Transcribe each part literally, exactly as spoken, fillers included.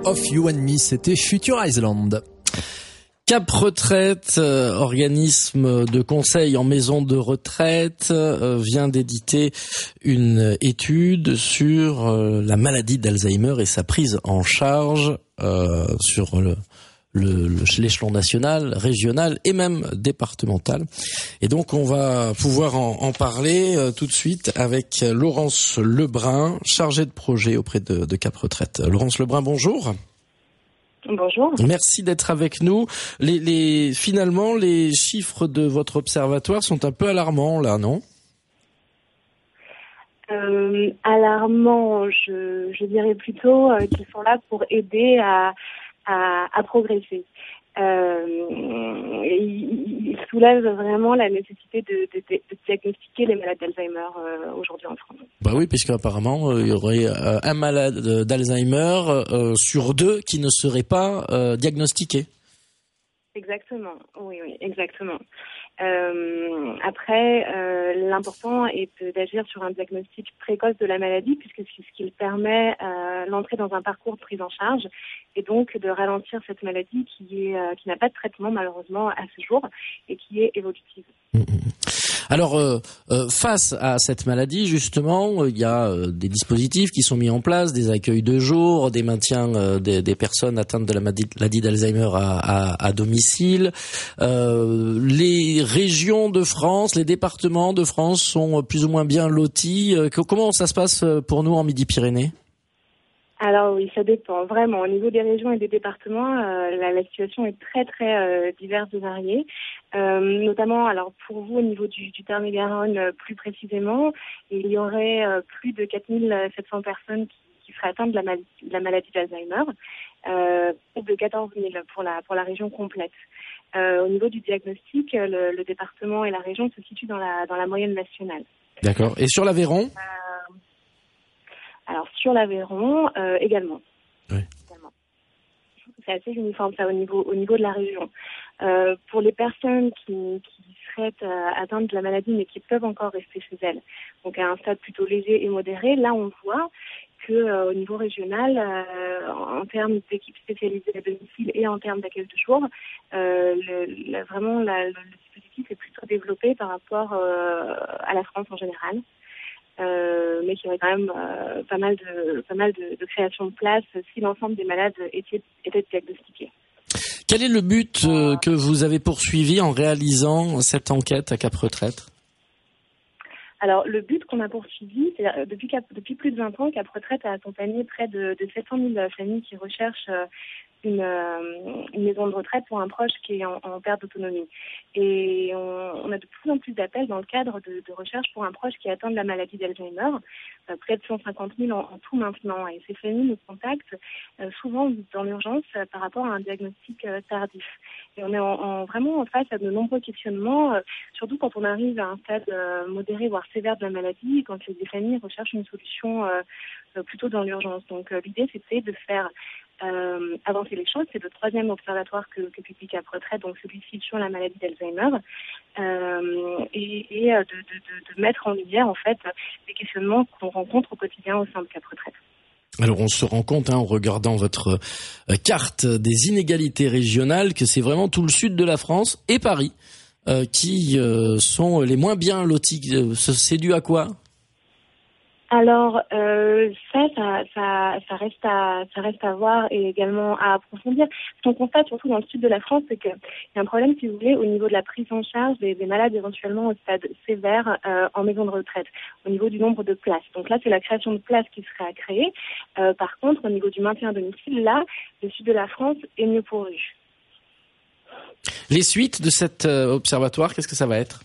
of You and Me, c'était Future Island. Cap Retraite, euh, organisme de conseil en maison de retraite, euh, vient d'éditer une étude sur euh, la maladie d'Alzheimer et sa prise en charge euh, sur le Le, le, l'échelon national, régional et même départemental. Et donc on va pouvoir en, en parler euh, tout de suite avec Laurence Lebrun, chargée de projet auprès de, de Cap Retraite. Laurence Lebrun, bonjour. Bonjour. Merci d'être avec nous. Les, les, finalement, les chiffres de votre observatoire sont un peu alarmants là, non ? euh, Alarmants, je, je dirais plutôt euh, qu'ils sont là pour aider à À, à progresser. Euh, il, il soulève vraiment la nécessité de, de, de diagnostiquer les malades d'Alzheimer euh, aujourd'hui en France. Bah oui, puisqu'apparemment euh, il y aurait euh, un malade d'Alzheimer euh, sur deux qui ne serait pas euh, diagnostiqué. Exactement, oui, oui, exactement. Euh, après, euh, l'important est de, d'agir sur un diagnostic précoce de la maladie, puisque c'est ce qui permet euh, l'entrée dans un parcours de prise en charge, et donc de ralentir cette maladie qui est euh, qui n'a pas de traitement malheureusement à ce jour et qui est évolutive. Alors, euh, euh, face à cette maladie, justement, il y a euh, des dispositifs qui sont mis en place, des accueils de jour, des maintiens euh, des, des personnes atteintes de la maladie d'Alzheimer à, à, à domicile. Euh, les régions de France, les départements de France sont plus ou moins bien lotis. Euh, comment ça se passe pour nous en Midi-Pyrénées ? Alors oui, ça dépend vraiment. Au niveau des régions et des départements, euh, la, la situation est très très euh, diverse et variée. Euh, notamment, alors pour vous au niveau du, du Tarn-et-Garonne, euh, plus précisément, il y aurait euh, plus de quatre mille sept cents personnes qui, qui seraient atteintes de la, mal- de la maladie d'Alzheimer, euh, de quatorze mille pour la pour la région complète. Euh, au niveau du diagnostic, le, le département et la région se situent dans la dans la moyenne nationale. D'accord. Et sur l'Aveyron ? euh, Alors sur l'Aveyron euh, également. Oui. également. C'est assez uniforme ça au niveau au niveau de la région. Euh, pour les personnes qui, qui seraient euh, atteintes de la maladie mais qui peuvent encore rester chez elles, donc à un stade plutôt léger et modéré, là on voit que euh, au niveau régional, euh, en termes d'équipes spécialisées à domicile et en termes d'accueil de jour, euh, le, le, vraiment la, le, le dispositif est plutôt développé par rapport euh, à la France en général. Euh, mais qui aurait quand même euh, pas mal de pas mal de, de création de places si l'ensemble des malades étaient, étaient diagnostiqués. Quel est le but euh, que vous avez poursuivi en réalisant cette enquête à Cap Retraite ? Alors, le but qu'on a poursuivi, c'est euh, depuis, Cap, depuis plus de vingt ans, Cap Retraite a accompagné près de, de sept cent mille familles qui recherchent euh, une, euh, une maison de retraite pour un proche qui est en, en perte d'autonomie. Et on, on a de plus en plus d'appels dans le cadre de, de recherche pour un proche qui est atteint de la maladie d'Alzheimer, euh, près de cent cinquante mille en, en tout maintenant. Et ces familles nous contactent euh, souvent dans l'urgence euh, par rapport à un diagnostic euh, tardif. Et on est en, en, vraiment face à de nombreux questionnements, euh, surtout quand on arrive à un stade euh, modéré, voire sévère de la maladie, quand les familles recherchent une solution euh, euh, plutôt dans l'urgence. Donc euh, l'idée, c'était de faire euh, avancer les choses. C'est le troisième observatoire que, que publie Cap Retraite, donc celui-ci sur la maladie d'Alzheimer, euh, et, et de, de, de, de mettre en lumière en fait les questionnements qu'on rencontre au quotidien au sein de Cap Retraite. Alors on se rend compte, hein, en regardant votre euh, carte des inégalités régionales, que c'est vraiment tout le sud de la France et Paris euh, qui euh, sont les moins bien lotis. Euh, c'est dû à quoi ? Alors euh, ça, ça, ça, ça reste à, ça reste à voir et également à approfondir. Ce qu'on constate surtout dans le sud de la France, c'est qu'il y a un problème, si vous voulez, au niveau de la prise en charge des, des malades éventuellement au stade sévère euh, en maison de retraite, au niveau du nombre de places. Donc là, c'est la création de places qui serait à créer. Euh, par contre, au niveau du maintien à domicile, là, le sud de la France est mieux pourvu. Les suites de cet euh, observatoire, qu'est-ce que ça va être ?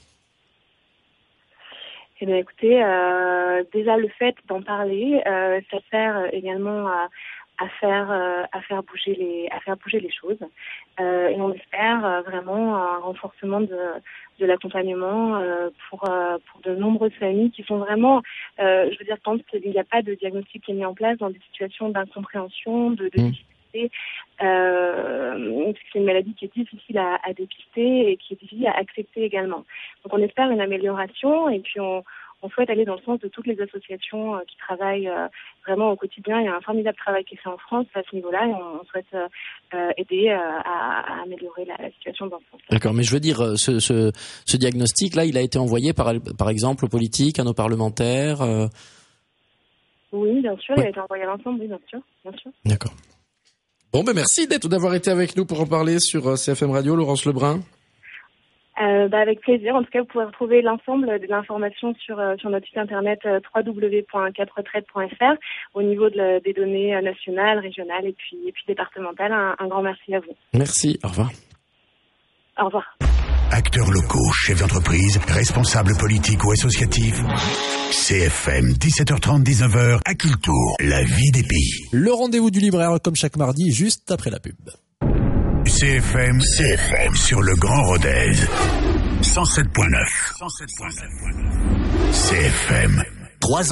Eh bien, écoutez, euh, déjà le fait d'en parler, euh, ça sert également à, à faire euh, à faire bouger les à faire bouger les choses. Euh, et on espère euh, vraiment un renforcement de de l'accompagnement euh, pour euh, pour de nombreuses familles qui sont vraiment, euh, je veux dire, quand il n'y a pas de diagnostic qui est mis en place, dans des situations d'incompréhension, de, de mmh. difficulté. Euh, c'est une maladie qui est difficile à, à dépister et qui est difficile à accepter également. Donc on espère une amélioration et puis on, on souhaite aller dans le sens de toutes les associations euh, qui travaillent euh, vraiment au quotidien. Il y a un formidable travail qui est fait en France à ce niveau-là et on, on souhaite euh, aider euh, à, à améliorer la, la situation dans ce sens. D'accord, mais je veux dire, ce, ce, ce diagnostic-là, il a été envoyé par, par exemple aux politiques, à nos parlementaires euh... Oui, bien sûr, ouais. Il a été envoyé à l'ensemble, oui, bien sûr, bien sûr. D'accord. Bon, ben merci d'être, d'avoir été avec nous pour en parler sur C F M Radio, Laurence Lebrun. Euh, bah avec plaisir. En tout cas, vous pouvez retrouver l'ensemble des informations sur euh, sur notre site internet euh, w w w point cap retraite point f r au niveau de la, des données euh, nationales, régionales et puis et puis départementales. Un, un grand merci à vous. Merci. Au revoir. Au revoir. Acteurs locaux, chefs d'entreprise, responsables politiques ou associatifs. C F M, dix-sept heures trente, dix-neuf heures, à Cultour, la vie des pays. Le rendez-vous du libraire, comme chaque mardi, juste après la pub. C F M, C F M, sur le Grand Rodez. cent sept point neuf. cent sept point neuf. C F M. Trois